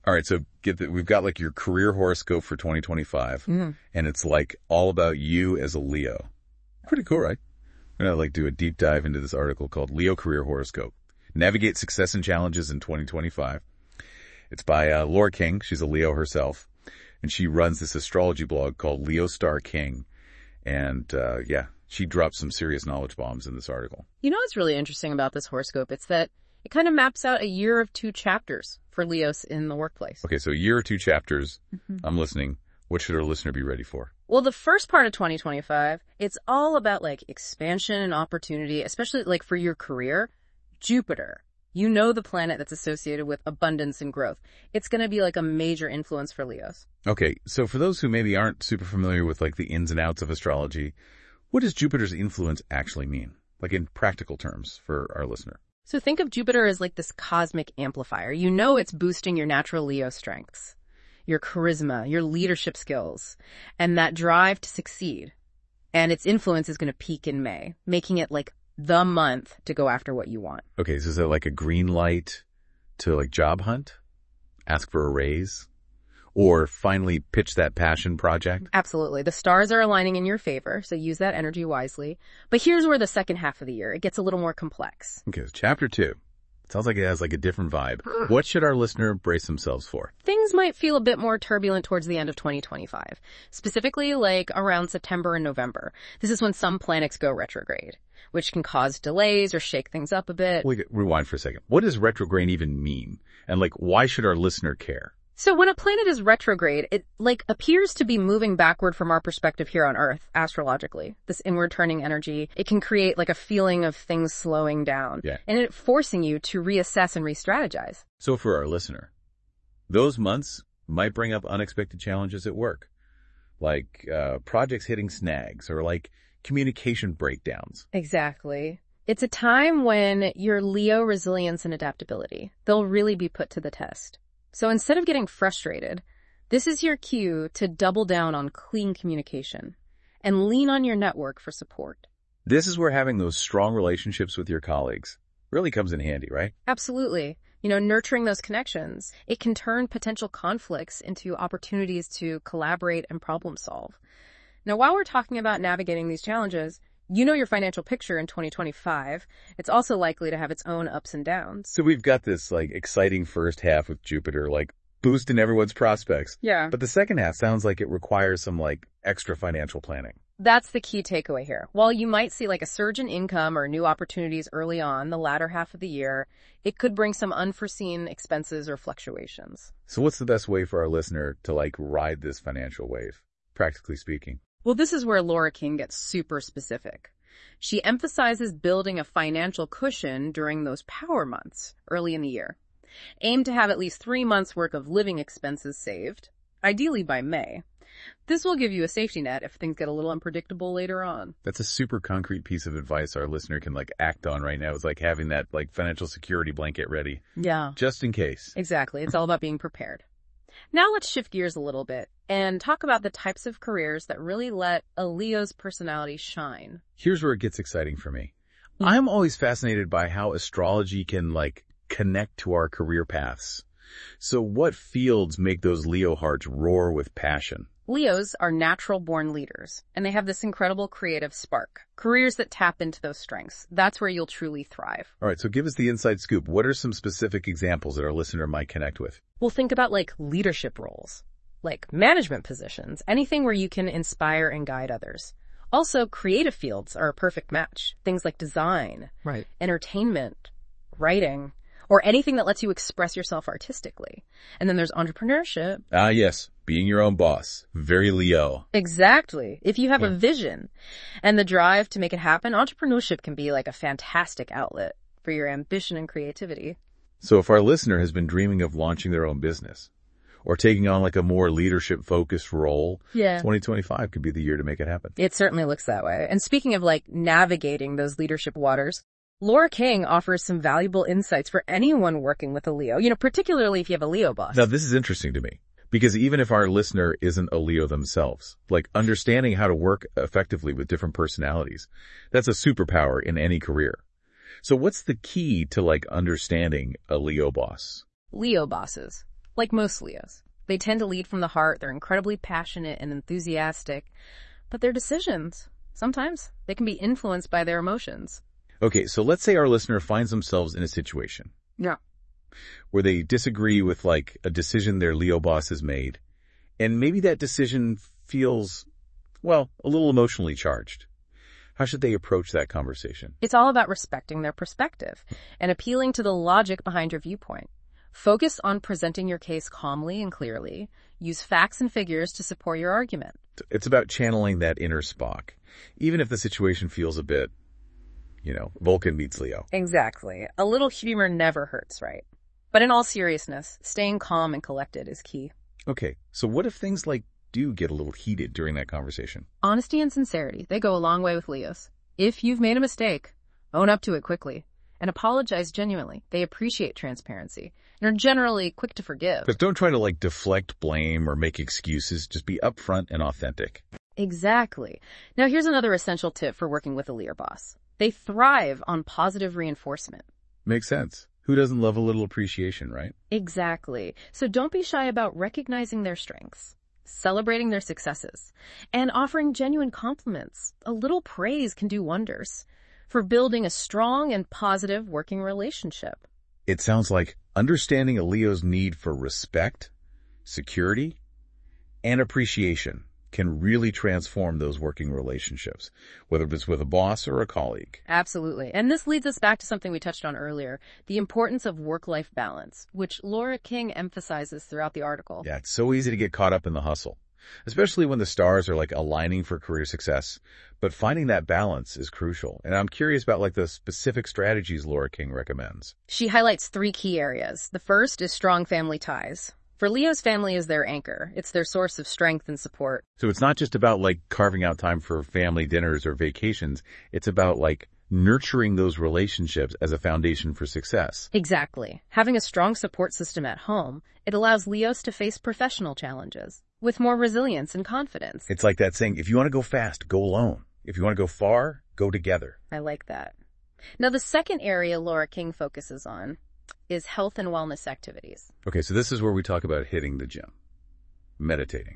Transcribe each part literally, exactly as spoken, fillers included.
All right, so get that we've got like your career horoscope for twenty twenty-five, Mm-hmm. and it's like all about you as a Leo. Pretty cool, right? I'm gonna like do a deep dive into this article called Leo Career Horoscope. Navigate success and challenges in twenty twenty-five. It's by uh, Laura King. She's a Leo herself, and she runs this astrology blog called Leo Star King. And uh, yeah, she dropped some serious knowledge bombs in this article. You know what's really interesting about this horoscope? It's that it kind of maps out a year of two chapters for Leos in the workplace. Okay, so a year or two chapters. Mm-hmm. I'm listening. What should our listener be ready for? Well, the first part of twenty twenty-five, it's all about like expansion and opportunity, especially like for your career. Jupiter, you know, the planet that's associated with abundance and growth. It's going to be like a major influence for Leos. Okay, so for those who maybe aren't super familiar with like the ins and outs of astrology, what does Jupiter's influence actually mean? Like in practical terms for our listener. So think of Jupiter as like this cosmic amplifier. You know it's boosting your natural Leo strengths, your charisma, your leadership skills, and that drive to succeed. And its influence is going to peak in May, making it like the month to go after what you want. Okay, so is that like a green light to like job hunt? Ask for a raise? Or finally pitch that passion project? Absolutely. The stars are aligning in your favor, so use that energy wisely. But here's where the second half of the year, it gets a little more complex. Okay, so chapter two. Sounds like it has like a different vibe. What should our listener brace themselves for? Things might feel a bit more turbulent towards the end of twenty twenty-five, specifically like around September and November. This is when some planets go retrograde, which can cause delays or shake things up a bit. Wait, rewind for a second. What does retrograde even mean? And like, why should our listener care? So when a planet is retrograde, it like appears to be moving backward from our perspective here on Earth, astrologically. This inward turning energy, it can create like a feeling of things slowing down. Yeah. And it forcing you to reassess and re-strategize. So for our listener, those months might bring up unexpected challenges at work, like uh, projects hitting snags or like communication breakdowns. Exactly. It's a time when your Leo resilience and adaptability, they'll really be put to the test. So instead of getting frustrated, this is your cue to double down on clean communication and lean on your network for support. This is where having those strong relationships with your colleagues really comes in handy, right? Absolutely. You know, nurturing those connections, it can turn potential conflicts into opportunities to collaborate and problem solve. Now, while we're talking about navigating these challenges, you know your financial picture in twenty twenty-five. It's also likely to have its own ups and downs. So we've got this like exciting first half with Jupiter, like boosting everyone's prospects. Yeah. But the second half sounds like it requires some like extra financial planning. That's the key takeaway here. While you might see like a surge in income or new opportunities early on, the latter half of the year, it could bring some unforeseen expenses or fluctuations. So what's the best way for our listener to like ride this financial wave, practically speaking? Well, this is where Laura King gets super specific. She emphasizes building a financial cushion during those power months early in the year. Aim to have at least three months' worth of living expenses saved, ideally by May. This will give you a safety net if things get a little unpredictable later on. That's a super concrete piece of advice our listener can like act on right now. It's like having that like financial security blanket ready. Yeah. Just in case. Exactly. It's all about being prepared. Now let's shift gears a little bit and talk about the types of careers that really let a Leo's personality shine. Here's where it gets exciting for me. I'm always fascinated by how astrology can like connect to our career paths. So what fields make those Leo hearts roar with passion? Leos are natural-born leaders, and they have this incredible creative spark. Careers that tap into those strengths. That's where you'll truly thrive. All right, so give us the inside scoop. What are some specific examples that our listener might connect with? Well, think about like leadership roles, like management positions, anything where you can inspire and guide others. Also, creative fields are a perfect match. Things like design, Right. entertainment, writing, or anything that lets you express yourself artistically. And then there's entrepreneurship. Ah, yes. Being your own boss. Very Leo. Exactly. If you have Yeah. a vision and the drive to make it happen, entrepreneurship can be like a fantastic outlet for your ambition and creativity. So if our listener has been dreaming of launching their own business or taking on like a more leadership-focused role, Yeah. twenty twenty-five could be the year to make it happen. It certainly looks that way. And speaking of like navigating those leadership waters, Laura King offers some valuable insights for anyone working with a Leo, you know, particularly if you have a Leo boss. Now, this is interesting to me because even if our listener isn't a Leo themselves, like understanding how to work effectively with different personalities, that's a superpower in any career. So what's the key to like understanding a Leo boss? Leo bosses, Like most Leos, they tend to lead from the heart. They're incredibly passionate and enthusiastic, but their decisions, sometimes they can be influenced by their emotions. Okay, so let's say our listener finds themselves in a situation Yeah. where they disagree with like a decision their Leo boss has made, and maybe that decision feels, well, a little emotionally charged. How should they approach that conversation? It's all about respecting their perspective and appealing to the logic behind your viewpoint. Focus on presenting your case calmly and clearly. Use facts and figures to support your argument. It's about channeling that inner Spock, even if the situation feels a bit, you know, Vulcan meets Leo. Exactly. A little humor never hurts, right? But in all seriousness, staying calm and collected is key. Okay, so what if things like do get a little heated during that conversation? Honesty and sincerity, they go a long way with Leos. If you've made a mistake, own up to it quickly and apologize genuinely. They appreciate transparency and are generally quick to forgive. But don't try to like deflect blame or make excuses. Just be upfront and authentic. Exactly. Now here's another essential tip for working with a Leo boss. They thrive on positive reinforcement. Makes sense. Who doesn't love a little appreciation, right? Exactly. So don't be shy about recognizing their strengths, celebrating their successes, and offering genuine compliments. A little praise can do wonders for building a strong and positive working relationship. It sounds like understanding a Leo's need for respect, security, and appreciation can really transform those working relationships, whether it's with a boss or a colleague. Absolutely. And this leads us back to something we touched on earlier, the importance of work-life balance, which Laura King emphasizes throughout the article. Yeah, it's so easy to get caught up in the hustle, especially when the stars are like aligning for career success. But finding that balance is crucial. And I'm curious about like the specific strategies Laura King recommends. She highlights three key areas. The first is strong family ties. For Leo's, family is their anchor. It's their source of strength and support. So it's not just about like carving out time for family dinners or vacations. It's about like nurturing those relationships as a foundation for success. Exactly. Having a strong support system at home, it allows Leos to face professional challenges with more resilience and confidence. It's like that saying, if you want to go fast, go alone. If you want to go far, go together. I like that. Now, the second area Laura King focuses on is health and wellness activities. Okay, so this is where we talk about hitting the gym, meditating,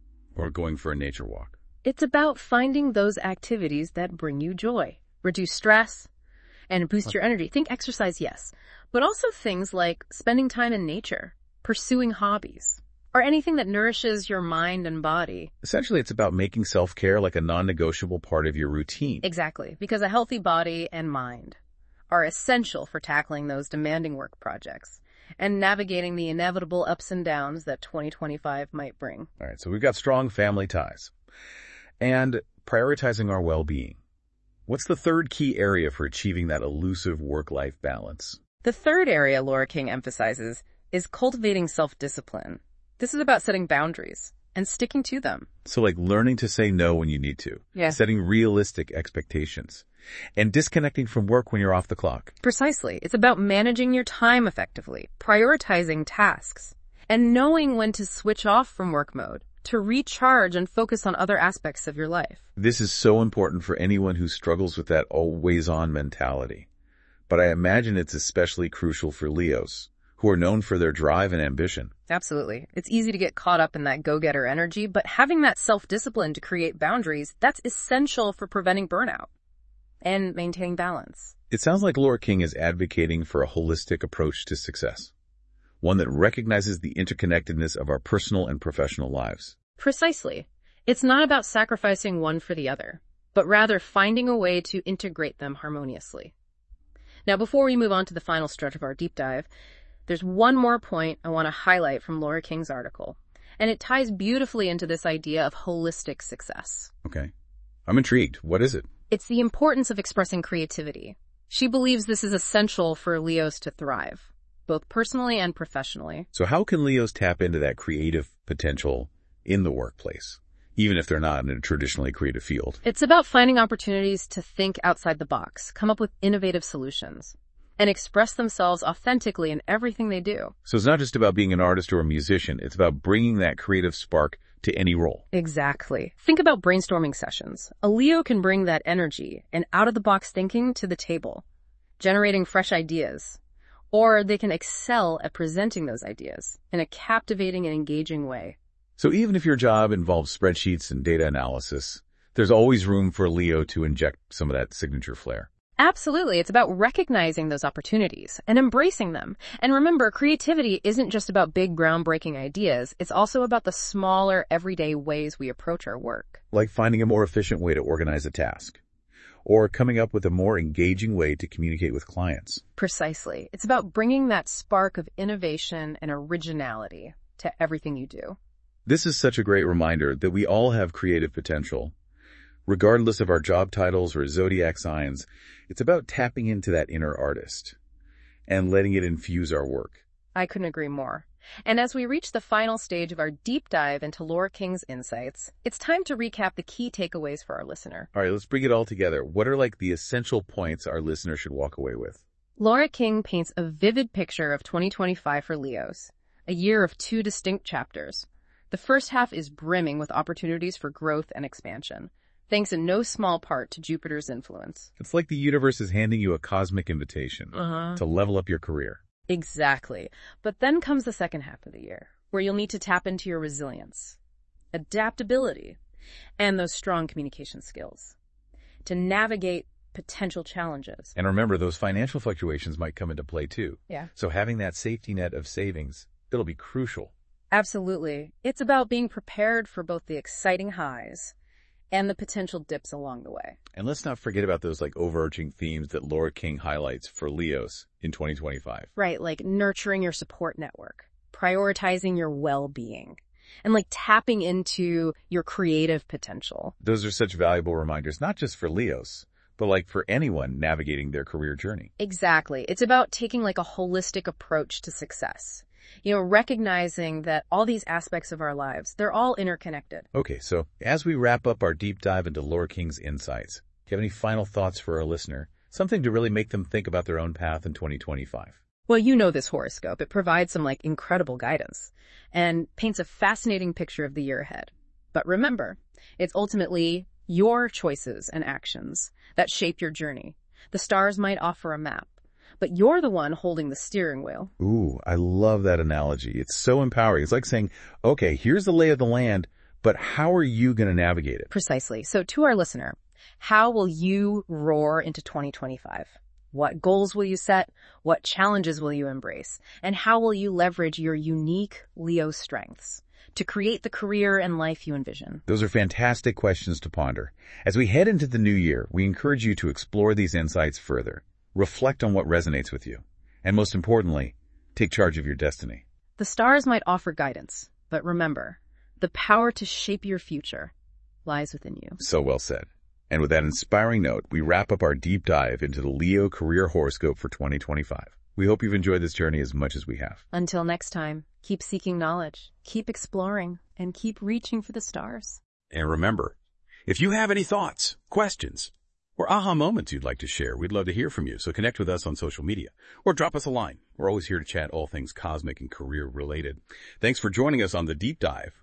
or going for a nature walk. It's about finding those activities that bring you joy, reduce stress, and boost your energy. Think exercise, yes, but also things like spending time in nature, pursuing hobbies, or anything that nourishes your mind and body. Essentially, it's about making self-care like a non-negotiable part of your routine. Exactly, because a healthy body and mind are essential for tackling those demanding work projects and navigating the inevitable ups and downs that twenty twenty-five might bring. All right, so we've got strong family ties and prioritizing our well-being. What's the third key area for achieving that elusive work-life balance? The third area Laura King emphasizes is cultivating self-discipline. This is about setting boundaries and sticking to them. So like learning to say no when you need to, Yeah. setting realistic expectations, and disconnecting from work when you're off the clock. Precisely. It's about managing your time effectively, prioritizing tasks, and knowing when to switch off from work mode to recharge and focus on other aspects of your life. This is so important for anyone who struggles with that always-on mentality. But I imagine it's especially crucial for Leos, who are known for their drive and ambition. Absolutely. It's easy to get caught up in that go-getter energy, but having that self-discipline to create boundaries, that's essential for preventing burnout and maintaining balance. It sounds like Laura King is advocating for a holistic approach to success, one that recognizes the interconnectedness of our personal and professional lives. Precisely. It's not about sacrificing one for the other, but rather finding a way to integrate them harmoniously. Now, before we move on to the final stretch of our deep dive, there's one more point I want to highlight from Laura King's article, and it ties beautifully into this idea of holistic success. Okay. I'm intrigued. What is it? It's the importance of expressing creativity. She believes this is essential for Leos to thrive, both personally and professionally. So how can Leos tap into that creative potential in the workplace, even if they're not in a traditionally creative field? It's about finding opportunities to think outside the box, come up with innovative solutions, and express themselves authentically in everything they do. So it's not just about being an artist or a musician. It's about bringing that creative spark to any role. Exactly. Think about brainstorming sessions. A Leo can bring that energy and out-of-the-box thinking to the table, generating fresh ideas. Or they can excel at presenting those ideas in a captivating and engaging way. So even if your job involves spreadsheets and data analysis, there's always room for Leo to inject some of that signature flair. Absolutely. It's about recognizing those opportunities and embracing them. And remember, creativity isn't just about big, groundbreaking ideas. It's also about the smaller, everyday ways we approach our work. Like finding a more efficient way to organize a task, or coming up with a more engaging way to communicate with clients. Precisely. It's about bringing that spark of innovation and originality to everything you do. This is such a great reminder that we all have creative potential. Regardless of our job titles or zodiac signs, it's about tapping into that inner artist and letting it infuse our work. I couldn't agree more. And as we reach the final stage of our deep dive into Laura King's insights, it's time to recap the key takeaways for our listener. All right, let's bring it all together. What are like the essential points our listener should walk away with? Laura King paints a vivid picture of twenty twenty-five for Leos, a year of two distinct chapters. The first half is brimming with opportunities for growth and expansion, thanks in no small part to Jupiter's influence. It's like the universe is handing you a cosmic invitation uh-huh. to level up your career. Exactly. But then comes the second half of the year, where you'll need to tap into your resilience, adaptability, and those strong communication skills to navigate potential challenges. And remember, those financial fluctuations might come into play too. Yeah. So having that safety net of savings, it'll be crucial. Absolutely. It's about being prepared for both the exciting highs and the potential dips along the way. And let's not forget about those like overarching themes that Laura King highlights for Leos in twenty twenty-five. Right, like nurturing your support network, prioritizing your well-being, and like tapping into your creative potential. Those are such valuable reminders, not just for Leos, but like for anyone navigating their career journey. Exactly. It's about taking like a holistic approach to success. You know, recognizing that all these aspects of our lives, they're all interconnected. Okay, so as we wrap up our deep dive into Laura King's insights, do you have any final thoughts for our listener? Something to really make them think about their own path in twenty twenty-five. Well, you know this horoscope. It provides some like incredible guidance and paints a fascinating picture of the year ahead. But remember, it's ultimately your choices and actions that shape your journey. The stars might offer a map, but you're the one holding the steering wheel. Ooh, I love that analogy. It's so empowering. It's like saying, okay, here's the lay of the land, but how are you going to navigate it? Precisely. So to our listener, how will you roar into twenty twenty-five? What goals will you set? What challenges will you embrace? And how will you leverage your unique Leo strengths to create the career and life you envision? Those are fantastic questions to ponder. As we head into the new year, we encourage you to explore these insights further. Reflect on what resonates with you. And most importantly, take charge of your destiny. The stars might offer guidance, but remember, the power to shape your future lies within you. So well said. And with that inspiring note, we wrap up our deep dive into the Leo career horoscope for twenty twenty-five. We hope you've enjoyed this journey as much as we have. Until next time, keep seeking knowledge, keep exploring, and keep reaching for the stars. And remember, if you have any thoughts, questions, or aha moments you'd like to share, we'd love to hear from you. So connect with us on social media or drop us a line. We're always here to chat all things cosmic and career related. Thanks for joining us on the deep dive